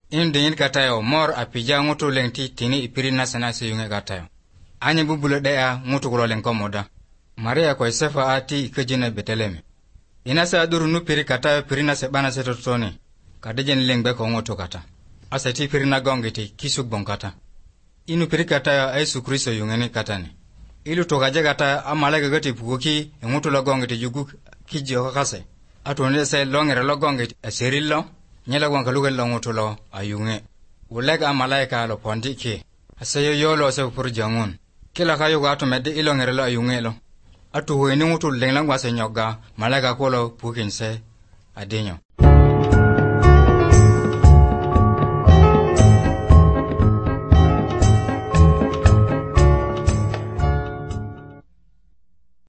in dingin katayo mor apija ngutu lengti tini ipiri nasana se yunge katayo. Anye bubule dea ngutu kulo lengkomoda. Maria kwa Yosefa ati ikejine Beteleme. Inasa aduru nupiri katayo pirina sebana setotoni. Kadejen lengbe ko ngutu kata. Asati pirina gongiti kisuk bonkata. Inu piri katayo Yesu Kristo yungeni katani. Ilu tokaje kata amalege gati pukoki ngutu lo gongiti jugu kijio kakase. Atonde se longere lo gongiti aserilo. Nyela gwanka lugal lo ngutu lo ayunge. Ulega amalaika lo pondi ki. Asayo yolo se pur jangun. Kila kayo gato medde ilongere lo ayunge lo. Atu huweni ngutu lenglang wase nyoga malaika kolo pukinse adinyo.